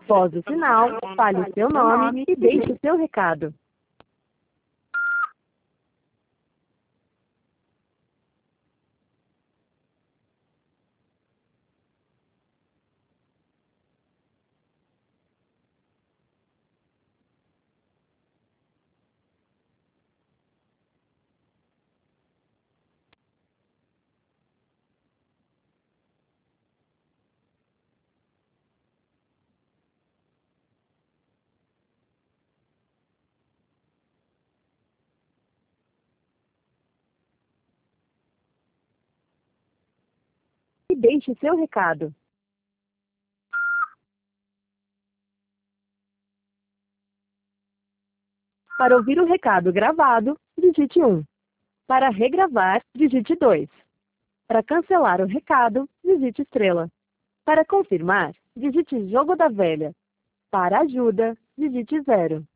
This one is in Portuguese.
Após o sinal, fale o seu nome e deixe o seu recado. E deixe o seu recado. Para ouvir o recado gravado, digite 1. Para regravar, digite 2. Para cancelar o recado, digite estrela. Para confirmar, digite jogo da velha. Para ajuda, digite 0.